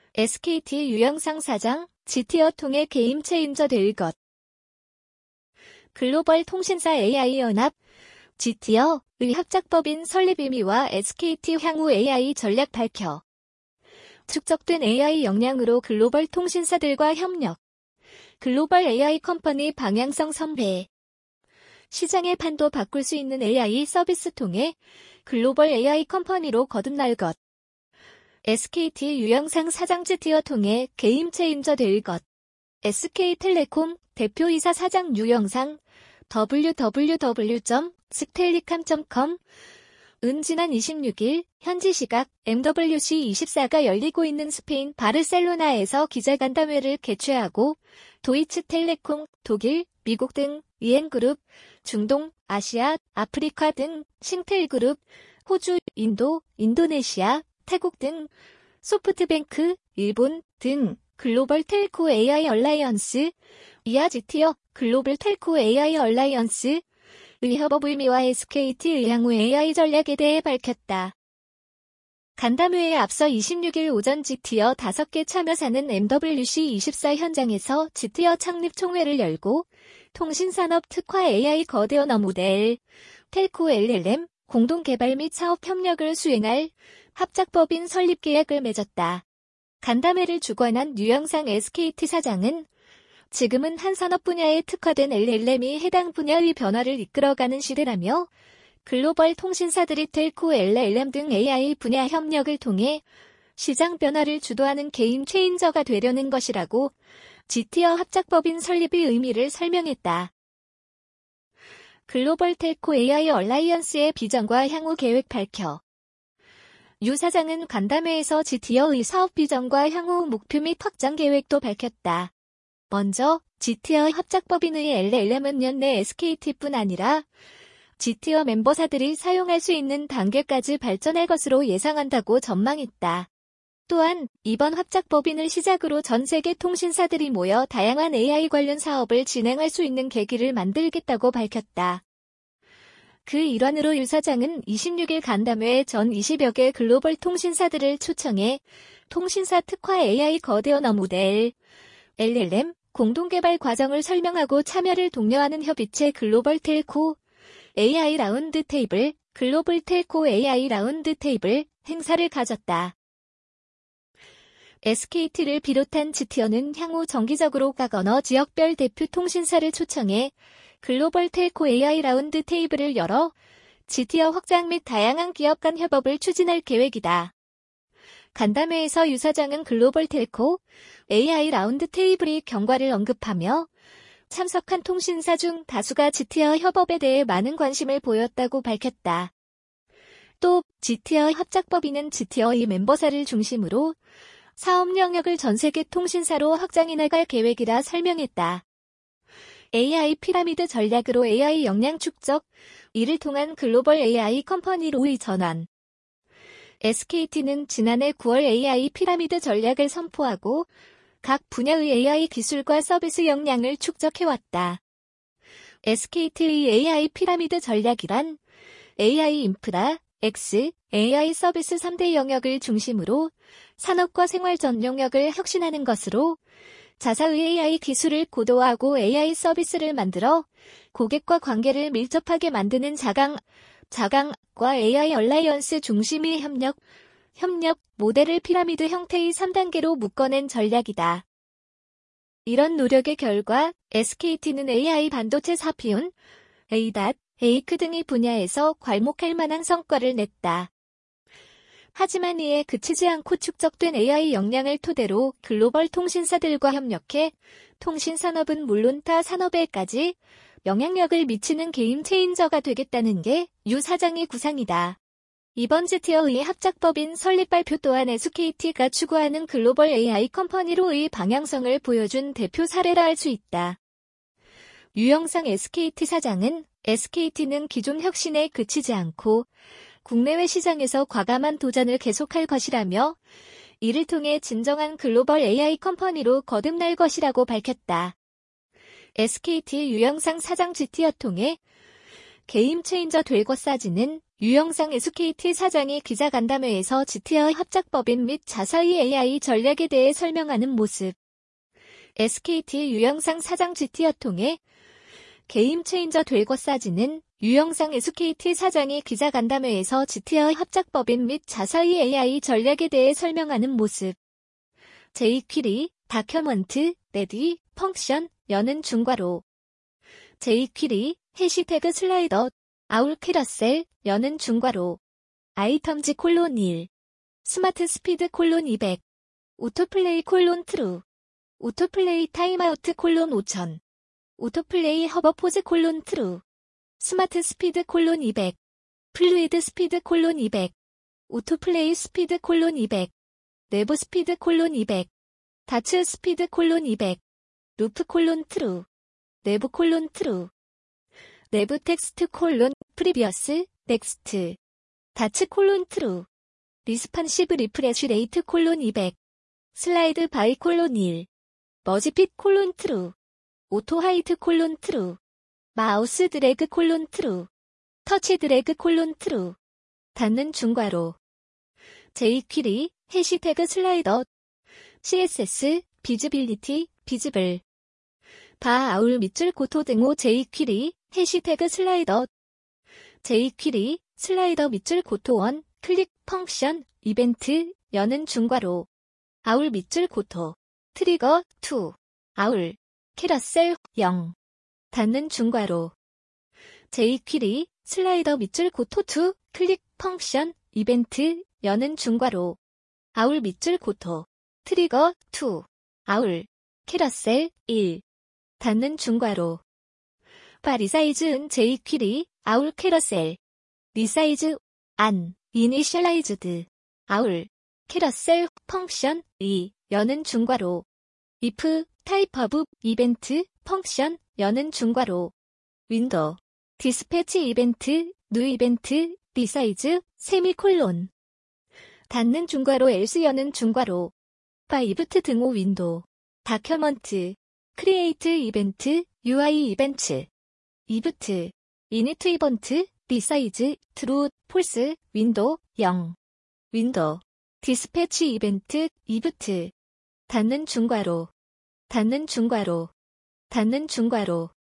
SKT 유영상 사장, GT어 통해 게임 체인저 될 것. 글로벌 통신사 AI연합, GT어의 합작법인 설립 의미와 SKT 향후 AI 전략 밝혀. 축적된 AI 역량으로 글로벌 통신사들과 협력. 글로벌 AI 컴퍼니 방향성 선배. 시장의 판도 바꿀 수 있는 AI 서비스 통해 글로벌 AI 컴퍼니로 거듭날 것. SKT 유영상 사장 GT어 통해 게임 체인저 될 것. SK텔레콤 대표이사 사장 유영상 www.skellicom.com 은 지난 26일 현지 시각 MWC24가 열리고 있는 스페인 바르셀로나에서 기자간담회를 개최하고 도이치텔레콤, 독일, 미국 등 EN그룹, 중동, 아시아, 아프리카 등 싱텔그룹, 호주, 인도, 인도네시아, 태국 등 소프트뱅크, 일본 등 글로벌 텔코 AI 얼라이언스, 이하 GT어 글로벌 텔코 AI 얼라이언스의 협업 의미와 SKT의 향후 AI 전략에 대해 밝혔다. 간담회에 앞서 26일 오전 GT어 5개 참여사는 MWC24 현장에서 GT어 창립 총회를 열고 통신산업 특화 AI 거대 언어 모델, 텔코 LLM 공동 개발 및 사업 협력을 수행할 합작법인 설립 계약을 맺었다. 간담회를 주관한 유영상 SKT 사장은 지금은 한 산업 분야에 특화된 LLM이 해당 분야의 변화를 이끌어가는 시대라며 글로벌 통신사들이 텔코 LLM 등 AI 분야 협력을 통해 시장 변화를 주도하는 게임 체인저가 되려는 것이라고 GT어 합작법인 설립의 의미를 설명했다. 글로벌 텔코 AI 얼라이언스의 비전과 향후 계획 밝혀. 유 사장은 간담회에서 GT어의 사업 비전과 향후 목표 및 확장 계획도 밝혔다. 먼저 GT어 합작법인의 LLM은 연내 SKT뿐 아니라 GT어 멤버사들이 사용할 수 있는 단계까지 발전할 것으로 예상한다고 전망했다. 또한 이번 합작법인을 시작으로 전 세계 통신사들이 모여 다양한 AI 관련 사업을 진행할 수 있는 계기를 만들겠다고 밝혔다. 그 일환으로 유 사장은 26일 간담회에 전 20여 개 글로벌 통신사들을 초청해 통신사 특화 AI 거대 언어 모델, LLM, 공동개발 과정을 설명하고 참여를 독려하는 협의체 글로벌 텔코 AI 라운드 테이블, 글로벌 텔코 AI 라운드 테이블 행사를 가졌다. SKT를 비롯한 GT어는 향후 정기적으로 각 언어 지역별 대표 통신사를 초청해 글로벌 텔코 AI 라운드 테이블을 열어 GT어 확장 및 다양한 기업 간 협업을 추진할 계획이다. 간담회에서 유 사장은 글로벌 텔코 AI 라운드 테이블의 경과를 언급하며 참석한 통신사 중 다수가 GT어 협업에 대해 많은 관심을 보였다고 밝혔다. 또 GT어 합작법인은 GT어의 멤버사를 중심으로 사업 영역을 전 세계 통신사로 확장해 나갈 계획이라 설명했다. AI 피라미드 전략으로 AI 역량 축적, 이를 통한 글로벌 AI 컴퍼니로의 전환. SKT는 지난해 9월 AI 피라미드 전략을 선포하고 각 분야의 AI 기술과 서비스 역량을 축적해왔다. SKT의 AI 피라미드 전략이란 AI 인프라, X, AI 서비스 3대 영역을 중심으로 산업과 생활 전 영역을 혁신하는 것으로 자사의 AI 기술을 고도화하고 AI 서비스를 만들어 고객과 관계를 밀접하게 만드는 자강과 AI 얼라이언스 중심의 협력 모델을 피라미드 형태의 3단계로 묶어낸 전략이다. 이런 노력의 결과 SKT는 AI 반도체 사피온, ADAS 등의 분야에서 괄목할 만한 성과를 냈다. 하지만 이에 그치지 않고 축적된 AI 역량을 토대로 글로벌 통신사들과 협력해 통신산업은 물론 타 산업에까지 영향력을 미치는 게임 체인저가 되겠다는 게 유 사장의 구상이다. 이번 GT어의 합작법인 설립 발표 또한 SKT가 추구하는 글로벌 AI 컴퍼니로의 방향성을 보여준 대표 사례라 할 수 있다. 유영상 SKT 사장은 SKT는 기존 혁신에 그치지 않고 국내외 시장에서 과감한 도전을 계속할 것이라며 이를 통해 진정한 글로벌 AI 컴퍼니로 거듭날 것이라고 밝혔다. SKT 유영상 사장 GT어 통해 게임 체인저 될것 사진은 유영상 SKT 사장이 기자간담회에서 GT와 합작법인 및 자사의 AI 전략에 대해 설명하는 모습. SKT 유영상 사장 GT와 통해 게임 체인저 될것 사진은 유영상 SKT 사장이 기자간담회에서 GT와 합작법인 및 자사의 AI 전략에 대해 설명하는 모습. jQuery, 다큐먼트, 레디, 펑션, 여는 중괄호. jQuery, 해시태그 슬라이더, 아울 캐러셀, 여는 중괄호. 아이템즈 콜론 1. 스마트 스피드 콜론 200. 오토플레이 콜론 트루. 오토플레이 타임아우트 콜론 5000. 오토플레이 허버 포즈 콜론 트루. 스마트 스피드 콜론 200. 플루이드 스피드 콜론 200. 오토플레이 스피드 콜론 200. 내부 스피드 콜론 200. 다츠 스피드 콜론 200. 루프 콜론 트루. 내부 콜론 트루. 내부 텍스트 콜론 프리비어스 넥스트. 다츠 콜론 트루. 리스판시브 리프레쉬 레이트 콜론 200. 슬라이드 바이 콜론 1. 머지핏 콜론 트루. 오토 하이트 콜론 트루. 마우스 드래그 콜론 트루. 터치 드래그 콜론 트루. 닫는 중괄호. jQuery, 해시태그 슬라이더. CSS, 비즈빌리티, 비즈블. 바 아울 밑줄 고토 등호 jQuery, 해시태그 슬라이더. jQuery, 슬라이더 밑줄 고토 1, 클릭, 펑션, 이벤트, 여는 중괄호. 아울 밑줄 고토. 트리거, 2. 아울. 캐러셀, 0. 닫는 중괄호. jQuery, 슬라이더 밑줄 고토 2, 클릭, 펑션, 이벤트, 여는 중괄호. 아울 밑줄 고토. 트리거, 2. 아울. 캐러셀, 1. 닫는 중괄호. 바 리사이즈은 jQuery, 아울 캐러셀. 리사이즈, 안, 이니셜라이즈드. 아울. 캐러셀, 펑션, 2. 여는 중괄호. if, 타입 오브, 이벤트, 펑션, 여는 중괄호. 윈도우. 디스패치 이벤트, 뉴 이벤트, 리사이즈, 세미콜론. 닫는 중괄호 else 여는 중괄호. 바 이브트 등호 윈도우. 다큐먼트. 크리에이트 이벤트, UI 이벤트. 이브트. 이니트 이벤트, 리사이즈, 트루, 폴스, 윈도우, 0. 윈도우. 디스패치 이벤트, 이브트. 닫는 중괄호. 닫는 중괄호. 닫는 중괄호.